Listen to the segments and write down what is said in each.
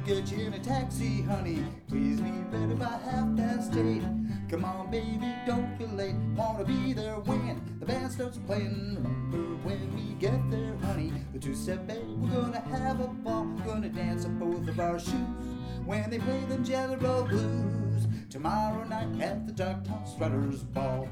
get you in a taxi, honey. Please be ready by 8:30. Come on, baby, don't be late. Wanna be there when the band starts playing. Remember when we get there, honey. The two-step babe, we're gonna have a ball. Gonna dance on both of our shoes when they play them Jelly Roll Blues. Tomorrow night at the Ducktown Strutters Ball.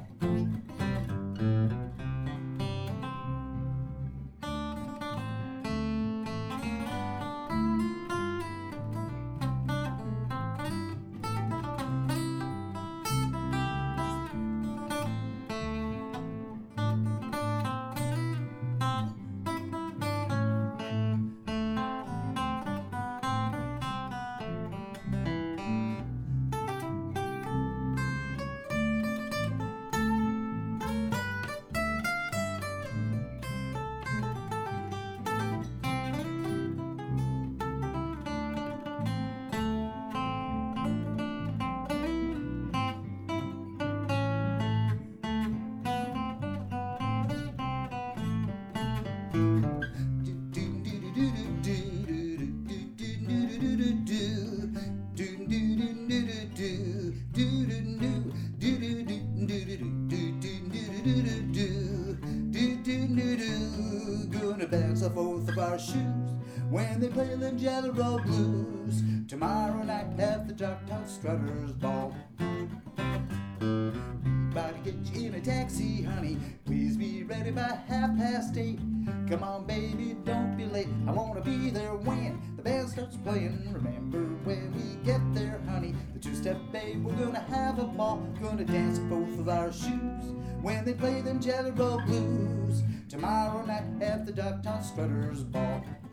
Gonna dance off both of our shoes when they play them Jelly Roll Blues. Tomorrow night at the Ducktown Strutters Ball. About to get you in a taxi, honey. Please be ready by 8:30. Come on, baby, don't be late. I wanna be there when the band starts playing. Remember when we get there, honey. The two-step babe, we're gonna have a ball. Gonna dance with both of our shoes when they play them Jelly Roll Blues. Tomorrow night at the Ducktown Strutters Ball.